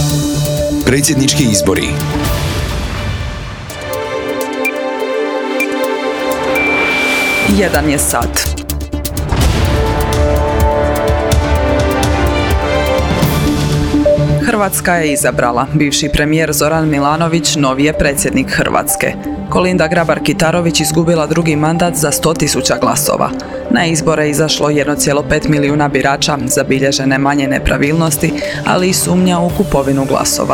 Predsjednički izbori. Jedan je sat. Hrvatska je izabrala. Bivši premijer Zoran Milanović novi je predsjednik Hrvatske. Kolinda Grabar-Kitarović izgubila drugi mandat za 100.000 glasova. Na izbore izašlo 1,5 milijuna birača, zabilježene manje nepravilnosti, ali i sumnja u kupovinu glasova.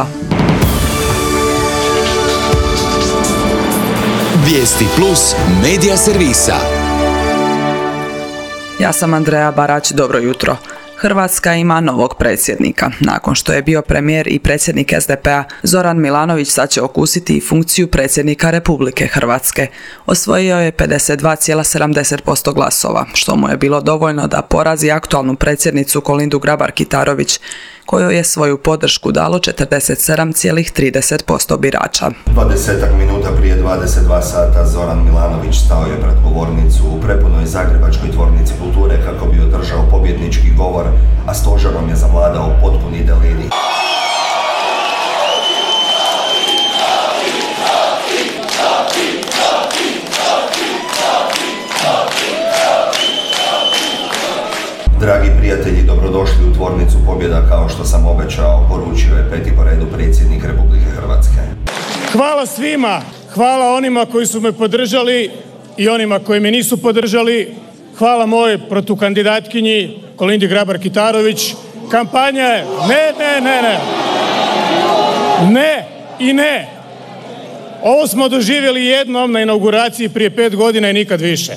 Vijesti plus medija servisa. Ja sam Andreja Barać, dobro jutro. Hrvatska ima novog predsjednika. Nakon što je bio premijer i predsjednik SDP-a, Zoran Milanović sad će okusiti i funkciju predsjednika Republike Hrvatske. Osvojio je 52,70% glasova, što mu je bilo dovoljno da porazi aktualnu predsjednicu Kolindu Grabar-Kitarović, kojoj je svoju podršku dalo 47,30% birača. 20 minuta prije 22 sata Zoran Milanović stao je pred govornicu u prepunoj zagrebačkoj tvornici kulture kako bi održao pobjednički govor, a stožerom je zavladao potpuni delirij. Dragi prijatelji, dobrodošli u tvornicu pobjeda kao što sam obećao, poručio je peti po redu predsjednik Republike Hrvatske. Hvala svima, hvala onima koji su me podržali i onima koji me nisu podržali. Hvala mojoj protukandidatkinji Kolindi Grabar-Kitarović. Kampanja je ne i ne. Ovo smo doživjeli jednom na inauguraciji prije 5 godina i nikad više.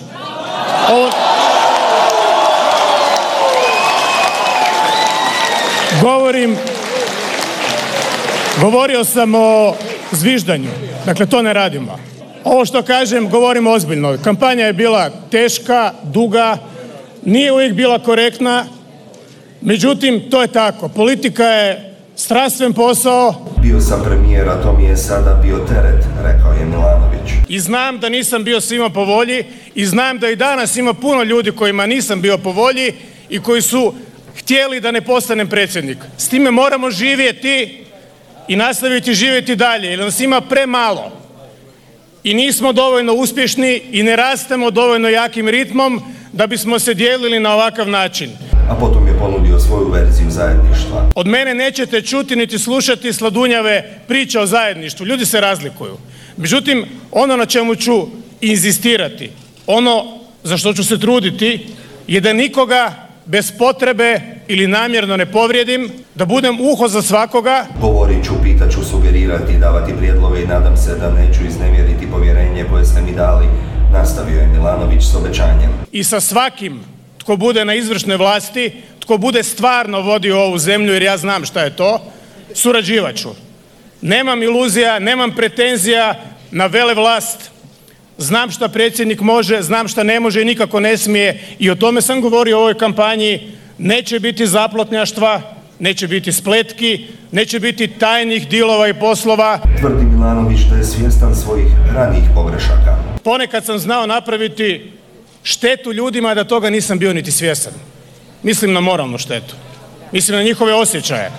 Govorio sam o zviždanju, dakle to ne radimo. Ovo što kažem govorim ozbiljno. Kampanja je bila teška, duga, nije uvijek bila korektna, međutim to je tako. Politika je strastven posao. Bio sam premijer, a to mi je sada bio teret, rekao je Milanović. I znam da nisam bio svima po volji i znam da i danas ima puno ljudi kojima nisam bio po volji i koji su htjeli da ne postanem predsjednik. S time moramo živjeti i nastaviti živjeti dalje, jer nas ima premalo. I nismo dovoljno uspješni i ne rastemo dovoljno jakim ritmom da bismo se dijelili na ovakav način. A potom je ponudio svoju verziju zajedništva. Od mene nećete čuti niti slušati sladunjave priče o zajedništvu. Ljudi se razlikuju. Međutim, ono na čemu ću inzistirati, ono za što ću se truditi, je da nikoga bez potrebe ili namjerno ne povrijedim, da budem uho za svakoga. Govorit ću, pitat ću, sugerirati, davati prijedloge i nadam se da neću iznevjeriti povjerenje koje ste mi dali, nastavio je Milanović s obećanjem. I sa svakim tko bude na izvršnoj vlasti, tko bude stvarno vodio ovu zemlju, jer ja znam šta je to, surađivat ću. Nemam iluzija, nemam pretenzija na velevlast. Znam šta predsjednik može, znam šta ne može i nikako ne smije i o tome sam govorio u ovoj kampanji. Neće biti zaplotnjaštva, neće biti spletki, neće biti tajnih dilova i poslova. Tvrdi Milanović da je svjestan svojih ranijih pogrešaka. Ponekad sam znao napraviti štetu ljudima da toga nisam bio niti svjestan. Mislim na moralnu štetu. Mislim na njihove osjećaje.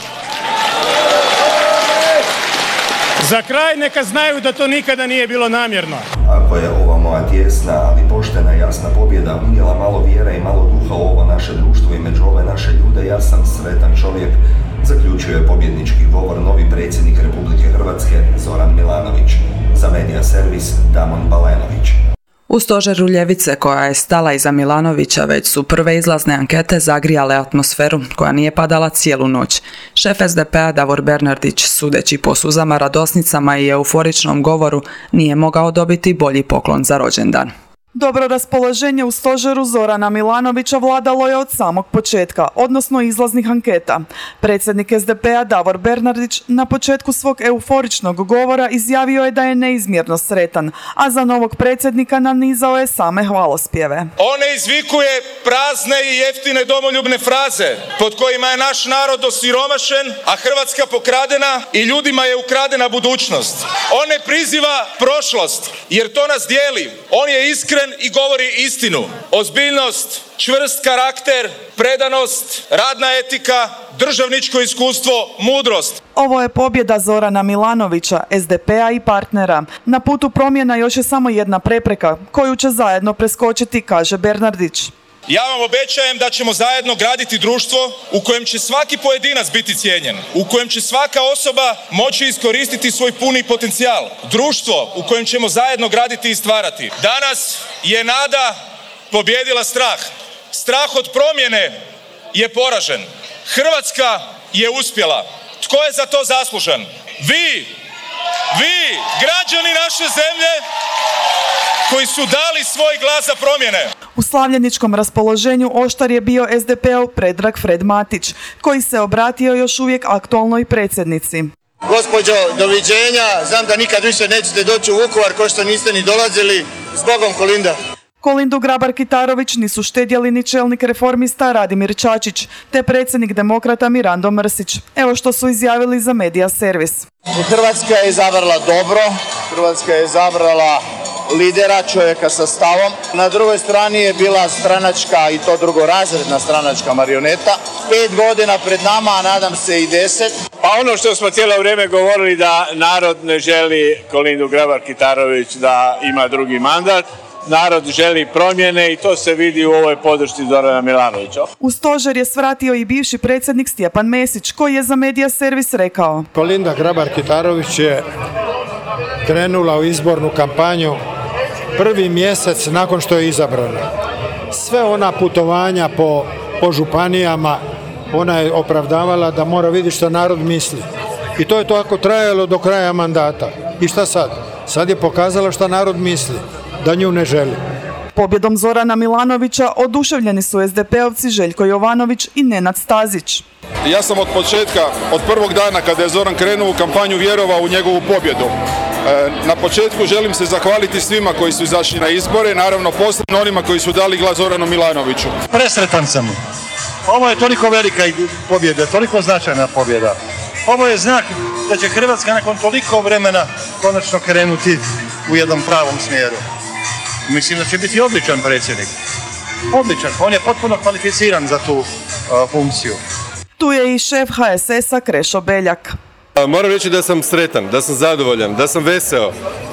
Za kraj neka znaju da to nikada nije bilo namjerno. Ako je ova moja tijesna, ali poštena i jasna pobjeda unijela malo vjere i malo duha u ovo naše društvo i među ove naše ljude, ja sam sretan čovjek, zaključio je pobjednički govor novi predsjednik Republike Hrvatske Zoran Milanović. Za medija servis Damon Balenović. U stožeru ljevice koja je stala iza Milanovića već su prve izlazne ankete zagrijale atmosferu koja nije padala cijelu noć. Šef SDP-a Davor Bernardić, sudeći po suzama, radosnicama i euforičnom govoru, nije mogao dobiti bolji poklon za rođendan. Dobro raspoloženje u stožeru Zorana Milanovića vladalo je od samog početka, odnosno izlaznih anketa. Predsjednik SDP-a Davor Bernardić na početku svog euforičnog govora izjavio je da je neizmjerno sretan, a za novog predsjednika nanizao je same hvalospjeve. On ne izvikuje prazne i jeftine domoljubne fraze pod kojima je naš narod osiromašen, a Hrvatska pokradena i ljudima je ukradena budućnost. On ne priziva prošlost jer to nas dijeli. On je iskren iskren i govori istinu. Ozbiljnost, čvrst karakter, predanost, radna etika, državničko iskustvo, mudrost. Ovo je pobjeda Zorana Milanovića, SDP-a i partnera. Na putu promjena još je samo jedna prepreka, koju će zajedno preskočiti, kaže Bernardić. Ja vam obećajem da ćemo zajedno graditi društvo u kojem će svaki pojedinac biti cijenjen, u kojem će svaka osoba moći iskoristiti svoj puni potencijal. Društvo u kojem ćemo zajedno graditi i stvarati. Danas je nada pobjedila strah. Strah od promjene je poražen. Hrvatska je uspjela. Tko je za to zaslužan? Vi, građani naše zemlje koji su dali svoj glas za promjene. U slavljeničkom raspoloženju oštar je bio SDP-ov Predrag Fred Matić, koji se obratio još uvijek aktualnoj predsjednici. Gospođo, doviđenja, znam da nikad više nećete doći u Vukovar, ko što niste ni dolazili. Zbogom, Kolinda. Kolindu Grabar-Kitarović nisu štedjeli ni čelnik Reformista Radimir Čačić, te predsjednik Demokrata Mirando Mrsić. Evo što su izjavili za Media Servis. Hrvatska je izabrala dobro, Hrvatska je izabrala lidera, čovjeka sa stavom. Na drugoj strani je bila stranačka, i to drugorazredna stranačka marioneta. 5 godina pred nama, a nadam se i 10. Pa ono što smo cijelo vrijeme govorili da narod ne želi Kolindu Grabar-Kitarović da ima drugi mandat. Narod želi promjene i to se vidi u ovoj podršci Zorana Milanovića. U stožer je svratio i bivši predsjednik Stjepan Mesić, koji je za Media Servis rekao: Kolinda Grabar-Kitarović je krenula u izbornu kampanju prvi mjesec nakon što je izabrana. Sve ona putovanja po županijama, ona je opravdavala da mora vidjeti što narod misli. I to je tako trajalo do kraja mandata. I šta sad? Sad je pokazala što narod misli, da nju ne želi. Pobjedom Zorana Milanovića oduševljeni su SDP-ovci Željko Jovanović i Nenad Stazić. Ja sam od početka, od prvog dana kada je Zoran krenuo u kampanju, vjerovao u njegovu pobjedu. Na početku želim se zahvaliti svima koji su izašli na izbore, naravno posebno onima koji su dali glas Zoranu Milanoviću. Presretan sam. Ovo je toliko velika pobjeda, toliko značajna pobjeda. Ovo je znak da će Hrvatska nakon toliko vremena konačno krenuti u jednom pravom smjeru. Mislim da će biti odličan predsjednik. Odličan, on je potpuno kvalificiran za tu funkciju. Tu je i šef HSS-a Krešo Beljak. Moram reći da sam sretan, da sam zadovoljan, da sam veseo,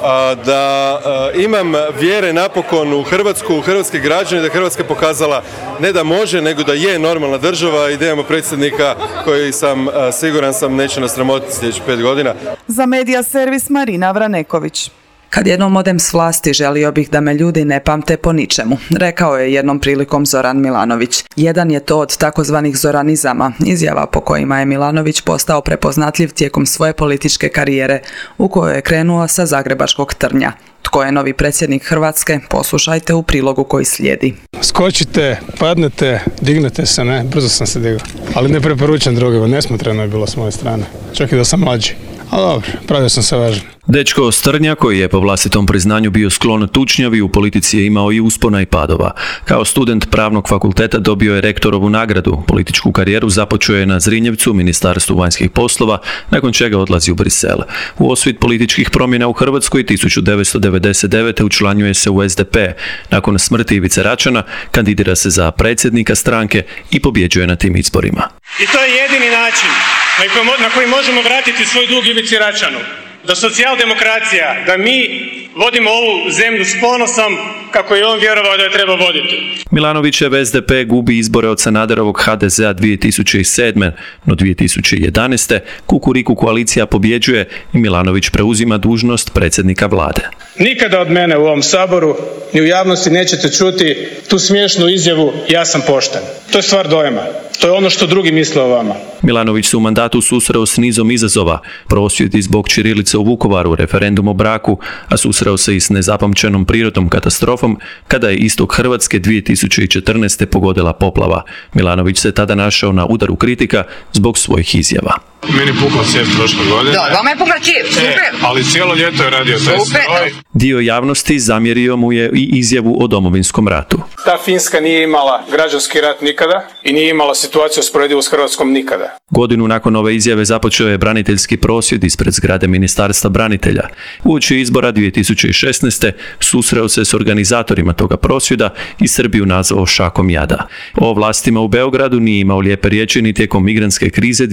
da imam vjere napokon u Hrvatsku, u hrvatske građane, da je Hrvatska pokazala ne da može, nego da je normalna država i da imamo predsjednika koji sam, siguran sam, neće nas sramotiti sljedećih 5 godina. Za Media Servis Marina Vraneković. Kad jednom odem s vlasti, želio bih da me ljudi ne pamte po ničemu, rekao je jednom prilikom Zoran Milanović. Jedan je to od takozvanih zoranizama, izjava po kojima je Milanović postao prepoznatljiv tijekom svoje političke karijere, u kojoj je krenuo sa zagrebačkog Trnja. Tko je novi predsjednik Hrvatske, poslušajte u prilogu koji slijedi. Skočite, padnete, dignete se, ne, brzo sam se digao. Ali ne preporučam drugima, nesmotreno je bilo s moje strane, čak i da sam mlađi. Ali dobro, pravio sam se važan. Dečko Strnja, koji je po vlastitom priznanju bio sklon tučnjavi, u politici je imao i uspona i padova. Kao student pravnog fakulteta dobio je rektorovu nagradu. Političku karijeru započeo je na Zrinjevcu, Ministarstvu vanjskih poslova, nakon čega odlazi u Brisel. U osvit političkih promjena u Hrvatskoj 1999. učlanjuje se u SDP. Nakon smrti Ivice Račana kandidira se za predsjednika stranke i pobjeđuje na tim izborima. I to je jedini način na koji možemo vratiti svoj dug Ivici Račanu. Da socijaldemokracija, da mi vodimo ovu zemlju s ponosom kako je on vjerovao da je treba voditi. Milanovićev SDP gubi izbore od Sanaderovog HDZ-a 2007. No 2011. Kukuriku koalicija pobjeđuje i Milanović preuzima dužnost predsjednika vlade. Nikada od mene u ovom Saboru ni u javnosti nećete čuti tu smiješnu izjavu ja sam pošten. To je stvar dojma. To je ono što drugi misle o vama. Milanović se u mandatu susreo s nizom izazova, prosvjedi zbog ćirilice u Vukovaru, referendum o braku, a susreo se i s nezapamćenom prirodnom katastrofom kada je istok Hrvatske 2014. pogodila poplava. Milanović se tada našao na udaru kritika zbog svojih izjava. Meni pukla cijev prošle godine. Da, vama je pukla cijev, super. Ali cijelo ljeto je radio taj stroj. Dio javnosti zamjerio mu je i izjavu o Domovinskom ratu. Ta Finska nije imala građanski rat nikada i nije imala situaciju usporedivu s Hrvatskom nikada. Godinu nakon ove izjave započeo je braniteljski prosvjed ispred zgrade Ministarstva branitelja. Uoči izbora 2016. susreo se s organizatorima toga prosvjeda i Srbiju nazvao šakom jada. O vlastima u Beogradu nije imao lijepe riječi ni tijekom migrantske krize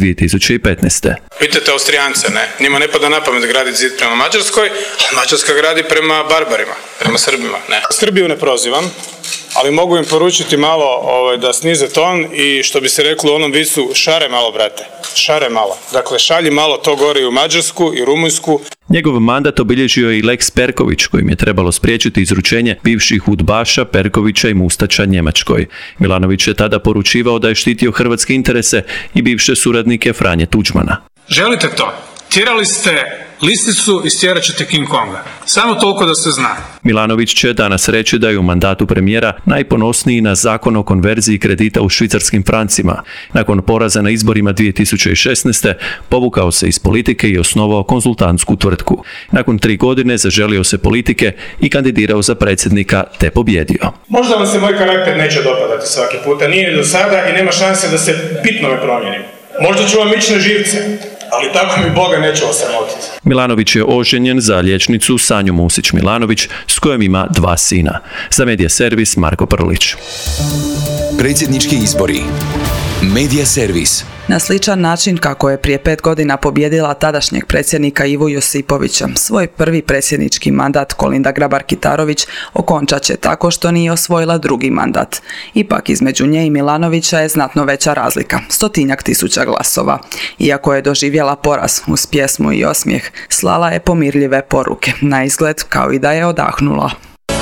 2015. Pitajte Austrijance, ne? Njima ne pada na pamet graditi zid prema Mađarskoj, a Mađarska gradi prema barbarima, prema Srbima, ne. Srbiju ne prozivam, ali mogu im poručiti malo da snize ton i što bi se reklo u onom vicu, šare malo, brate, šare malo. Dakle, šalji malo to gore i u Mađarsku i Rumunjsku. Njegov mandat obilježio je i Lex Perković, kojim je trebalo spriječiti izručenje bivših udbaša, Perkovića i Mustača Njemačkoj. Milanović je tada poručivao da je štitio hrvatske interese i bivše suradnike Franje Tuđmana. Želite to? Tjerali ste lisicu i stjerat ćete King Konga. Samo toliko da se zna. Milanović će danas reći da je u mandatu premijera najponosniji na zakon o konverziji kredita u švicarskim francima. Nakon poraza na izborima 2016. povukao se iz politike i osnovao konzultantsku tvrtku. Nakon 3 godine zaželio se politike i kandidirao za predsjednika te pobjedio. Možda vam se moj karakter neće dopadati svaki puta, nije ni do sada i nema šanse da se bitno me promijenim. Možda ću vam ići na živce, ali tako mi Boga neće osramotiti. Milanović je oženjen za liječnicu Sanju Musić-Milanović s kojom ima 2 sina. Za Medija Servis Marko Prlić. Predsjednički izbori. Medija Servis. Na sličan način kako je prije 5 godina pobjedila tadašnjeg predsjednika Ivu Josipovića, svoj prvi predsjednički mandat Kolinda Grabar-Kitarović okončat će tako što nije osvojila drugi mandat. Ipak između nje i Milanovića je znatno veća razlika, 100.000 glasova. Iako je doživjela poraz uz pjesmu i osmijeh, slala je pomirljive poruke, na izgled kao i da je odahnula.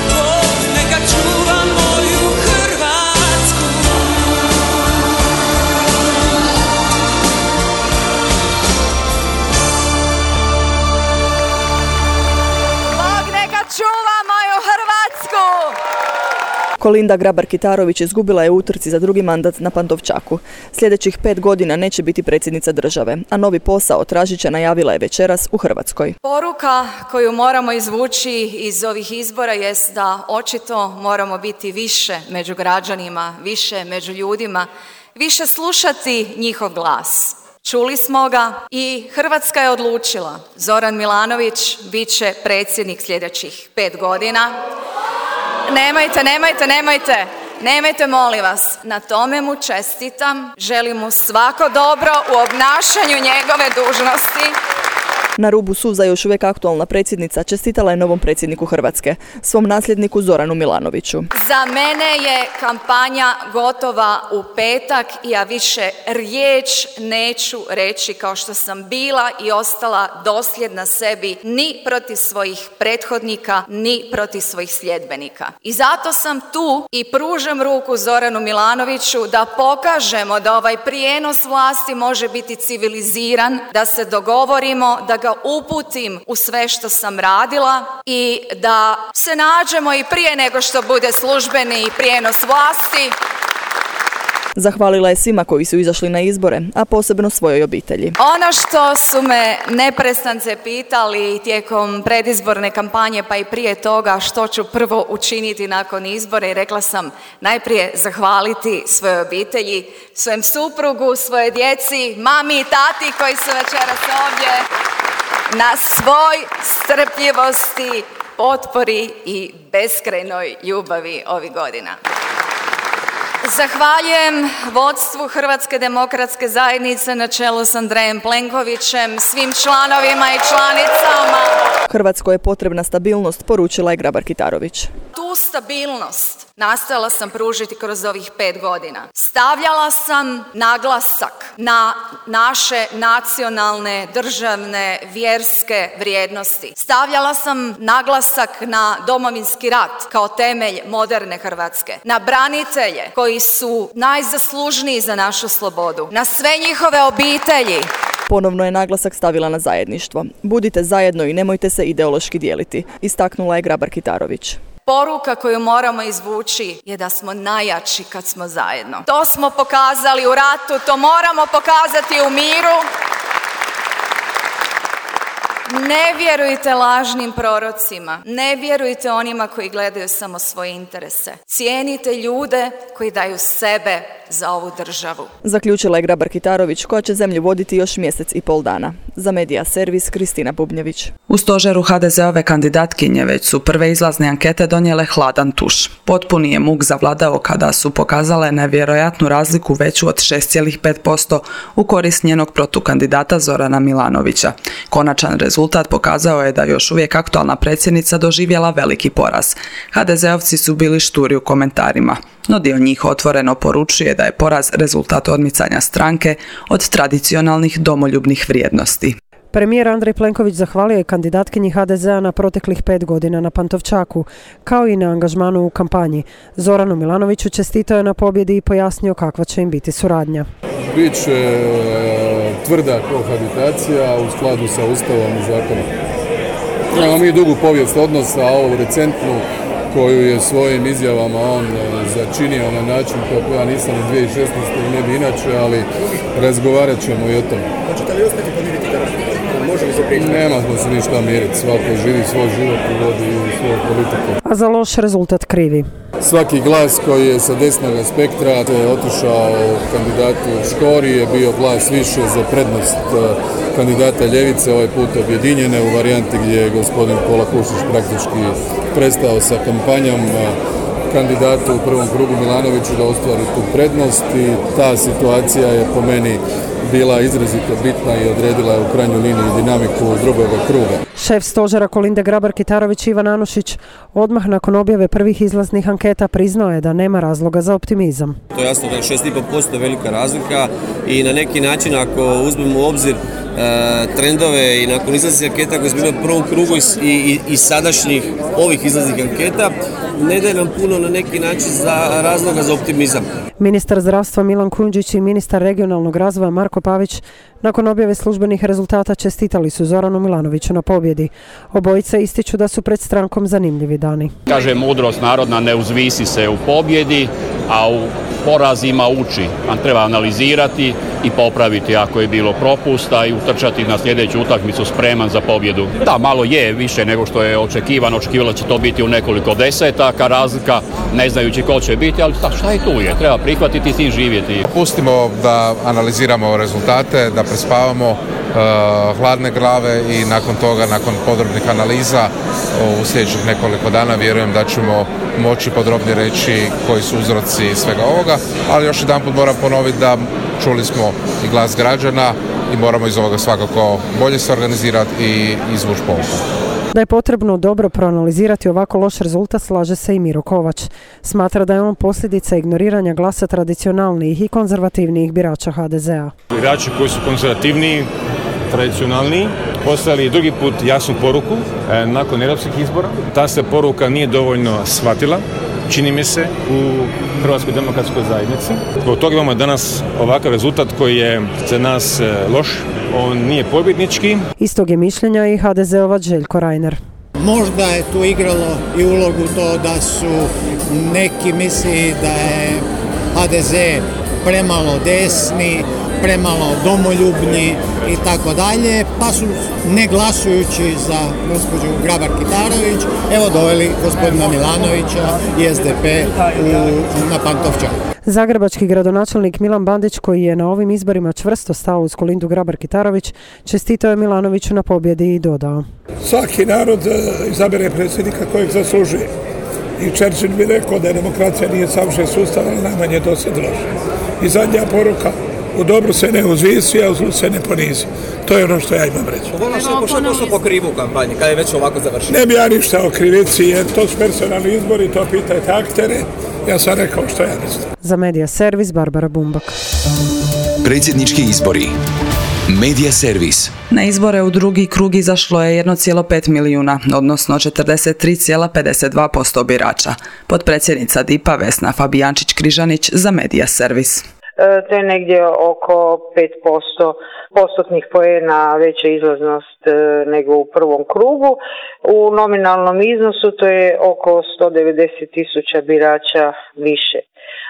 Kolinda Grabar-Kitarović izgubila je utrci za drugi mandat na Pantovčaku. Sljedećih 5 godina neće biti predsjednica države, a novi posao tražit će, najavila je večeras u Hrvatskoj. Poruka koju moramo izvući iz ovih izbora jest da očito moramo biti više među građanima, više među ljudima, više slušati njihov glas. Čuli smo ga i Hrvatska je odlučila. Zoran Milanović bit će predsjednik sljedećih 5 godina. Nemojte, molim vas. Na tome mu čestitam. Želim mu svako dobro u obnašanju njegove dužnosti. Na rubu suza još uvijek aktualna predsjednica čestitala je novom predsjedniku Hrvatske, svom nasljedniku Zoranu Milanoviću. Za mene je kampanja gotova u petak i ja više riječ neću reći kao što sam bila i ostala dosljedna sebi ni protiv svojih prethodnika, ni protiv svojih sljedbenika. I zato sam tu i pružam ruku Zoranu Milanoviću da pokažemo da ovaj prijenos vlasti može biti civiliziran, da se dogovorimo, da ga uputim u sve što sam radila i da se nađemo i prije nego što bude službeni prijenos vlasti. Zahvalila je svima koji su izašli na izbore, a posebno svojoj obitelji. Ono što su me neprestance pitali tijekom predizborne kampanje pa i prije toga što ću prvo učiniti nakon izbora i rekla sam najprije zahvaliti svojoj obitelji, svojem suprugu, svojoj djeci, mami i tati koji su večeras ovdje, na svoj strpljivosti, potpori i beskrajnoj ljubavi ovih godina. Zahvaljujem vodstvu Hrvatske demokratske zajednice na čelu s Andrejem Plenkovićem, svim članovima i članicama. Hrvatskoj je potrebna stabilnost, poručila je Grabar-Kitarović. Tu stabilnost nastojala sam pružiti kroz ovih 5 godina. Stavljala sam naglasak na naše nacionalne, državne, vjerske vrijednosti. Stavljala sam naglasak na Domovinski rat kao temelj moderne Hrvatske. Na branitelje koji su najzaslužniji za našu slobodu. Na sve njihove obitelji. Ponovno je naglasak stavila na zajedništvo. Budite zajedno i nemojte se ideološki dijeliti, istaknula je Grabar-Kitarović. Poruka koju moramo izvući je da smo najjači kad smo zajedno. To smo pokazali u ratu, to moramo pokazati u miru Ne vjerujte lažnim prorocima, ne vjerujte onima koji gledaju samo svoje interese. Cijenite ljude koji daju sebe za ovu državu. Zaključila je Grabar-Kitarović, koja će zemlju voditi još mjesec i pol dana. Za Medija servis Kristina Bubnjević. U stožeru HDZ-ove kandidatkinje već su prve izlazne ankete donijele hladan tuš. Potpuni je muk zavladao kada su pokazale nevjerojatnu razliku veću od 6,5% u korist njenog protukandidata Zorana Milanovića. Konačan rezultat pokazao je da još uvijek aktualna predsjednica doživjela veliki poraz. HDZ-ovci su bili šturi u komentarima, no dio njih otvoreno poručuje da je poraz rezultat odmicanja stranke od tradicionalnih domoljubnih vrijednosti. Premijer Andrej Plenković zahvalio je kandidatkinji HDZ-a na proteklih 5 godina na Pantovčaku, kao i na angažmanu u kampanji. Zoranu Milanoviću čestitao je na pobjedi i pojasnio kakva će im biti suradnja. Biće tvrda kohabitacija u skladu sa Ustavom i zakonom. Imamo mi dugu povijest odnosa, a ovu recentnu koju je svojim izjavama on začinio na način kako ja nisam u 2016. i ne bi inače, ali razgovarat ćemo i o tome. Hoćete li uspjeti pomiriti Grabar-Kitarović? Može li se pričati? Nema se ništa miriti, svako živi svoj život i vodi svoju politiku. A za loš rezultat krivi. Svaki glas koji je sa desnog spektra je otišao kandidatu Škori, je bio glas više za prednost kandidata ljevice, ovaj put objedinjene u varijanti gdje je gospodin Kolakušić praktički prestao sa kampanjom kandidatu u prvom krugu Milanoviću da ostvari tu prednost i ta situacija je po meni bila izrazito bitna i odredila je u krajnjoj liniji dinamiku drugoga kruga. Šef stožera Kolinde Grabar-Kitarović Ivan Anušić odmah nakon objave prvih izlaznih anketa priznao je da nema razloga za optimizam. To je jasno da je 6,5% velika razlika i na neki način ako uzmemo u obzir trendove i nakon izlaznih anketa koje su bile u prvom krugu i sadašnjih ovih izlaznih anketa ne daje nam puno na neki način za razloga za optimizam. Ministar zdravstva Milan Kujundžić i ministar regionalnog razvoja Marko Pavić nakon objave službenih rezultata čestitali su Zoranu Milanoviću na pobjedi. Obojice ističu da su pred strankom zanimljivi dani. Kaže mudrost narodna ne uzvisi se u pobjedi, a u porazima uči. Treba analizirati i popraviti ako je bilo propusta i utrčati na sljedeću utakmicu spreman za pobjedu. Da, malo je više nego što je očekivano. Očekivalo će to biti u nekoliko desetaka razlika, ne znajući ko će biti, ali šta i tu je. Treba prihvatiti i s tim živjeti. Pustimo da analiziramo rezultate, da prespavamo hladne glave i nakon toga, nakon podrobnih analiza u sljedećih nekoliko dana vjerujem da ćemo moći podrobnije reći koji su uzroci svega ovoga, ali još jedanput moram ponoviti da čuli smo i glas građana i moramo iz ovoga svakako bolje se organizirati i izvući pouku. Da je potrebno dobro proanalizirati ovako loš rezultat slaže se i Miro Kovač. Smatra da je on posljedica ignoriranja glasa tradicionalnijih i konzervativnijih birača HDZ-a. Birači koji su konzervativniji, tradicionalniji, poslali drugi put jasnu poruku nakon europskih izbora. Ta se poruka nije dovoljno shvatila, čini mi se, u Hrvatskoj demokratskoj zajednici. Zbog toga imamo danas ovakav rezultat koji je za nas loš, on nije pobjednički. Istog je mišljenja i HDZ-ovac Željko Reiner. Možda je tu igralo i ulogu to da su neki misli da je HDZ premalo desni, premalo domoljubni i tako dalje, pa su ne glasujući za gospođu Grabar-Kitarović, evo doveli gospodina Milanovića i SDP na Pantovčak. Zagrebački gradonačelnik Milan Bandić, koji je na ovim izborima čvrsto stao uz Kolindu Grabar-Kitarović, čestitao je Milanoviću na pobjedi i dodao: Svaki narod izabere predsjednika kojeg zaslužuje. I Churchill bi rekao da demokracija nije savršen sustav, ali najmanje to se droži. I zadnja poruka, u dobru se ne uzvisi, a u zlu se ne ponizi. To je ono što ja imam reći. Što pošlo po krivu u kampanji, kada je već ovako završeno? Ne bi ja ništa o krivici, jer to su personalni izbori, to pitajte aktere. Ja sam rekao što ja mislim. Za Medija servis Barbara Bumbak. Predsjednički izbori. Medija servis. Na izbore u drugi krug izašlo je 1,5 milijuna, odnosno 43,52% birača. Potpredsjednica DIP-a Vesna Fabijančić-Križanić za Medija servis. To je negdje oko 5% postotnih poena veća izlaznost nego u prvom krugu. U nominalnom iznosu to je oko 190.000 birača više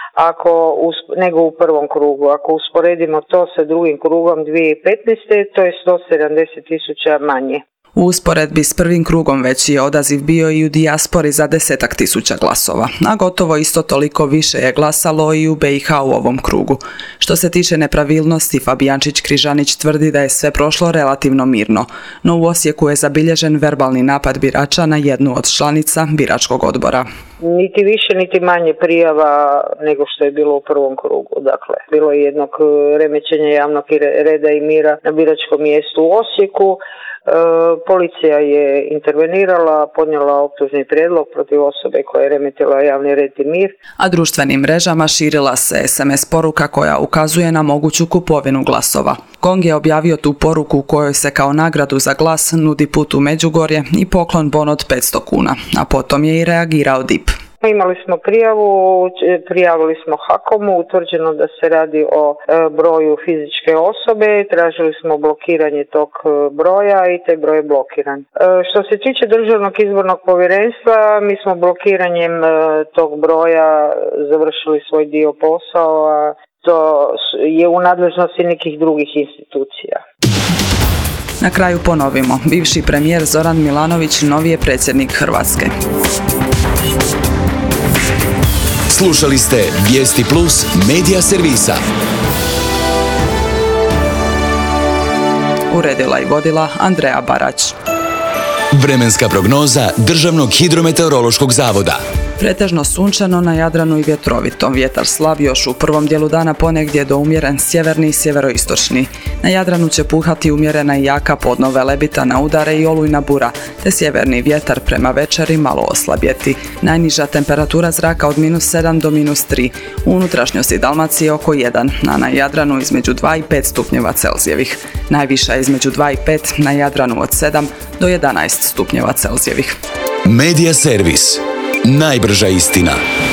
nego u prvom krugu. Ako usporedimo to sa drugim krugom 2015. to je 170.000 manje. U usporedbi s prvim krugom veći je odaziv bio i u dijaspori za 10.000 glasova, a gotovo isto toliko više je glasalo i u BiH u ovom krugu. Što se tiče nepravilnosti, Fabijančić-Križanić tvrdi da je sve prošlo relativno mirno, no u Osijeku je zabilježen verbalni napad birača na jednu od članica biračkog odbora. Niti više, niti manje prijava nego što je bilo u prvom krugu. Dakle, bilo je jednog remećenja javnog reda i mira na biračkom mjestu u Osijeku. Policija je intervenirala, podnijela optužni prijedlog protiv osobe koja je remetila javni red i mir. A društvenim mrežama širila se SMS poruka koja ukazuje na moguću kupovinu glasova. Kong je objavio tu poruku u kojoj se kao nagradu za glas nudi put u Međugorje i poklon bon od 500 kuna, a potom je i reagirao DIP. Imali smo prijavu, prijavili smo HAKOM-u, utvrđeno da se radi o broju fizičke osobe, tražili smo blokiranje tog broja i taj broj je blokiran. Što se tiče Državnog izbornog povjerenstva, mi smo blokiranjem tog broja završili svoj dio posao, a to je u nadležnosti nekih drugih institucija. Na kraju ponovimo, bivši premijer Zoran Milanović novi je predsjednik Hrvatske. Slušali ste Vijesti Plus Medija Servisa. Uredila i vodila Andreja Barać. Vremenska prognoza Državnog hidrometeorološkog zavoda. Pretežno sunčano, na Jadranu i vjetrovito. Vjetar slab još u prvom dijelu dana, ponegdje do umjeren sjeverni i sjeveroistočni. Na Jadranu će puhati umjerena i jaka podno velebita na udare i olujna bura, te sjeverni vjetar prema večeri malo oslabjeti. Najniža temperatura zraka od -7 do -3. U unutrašnjosti Dalmacije oko 1, a na Jadranu između 2 i 5 stupnjeva Celzijevih. Najviša između 2 i 5, na Jadranu od 7 do 11 stupnjeva Celzijevih. Medija Servis. Najbrža istina.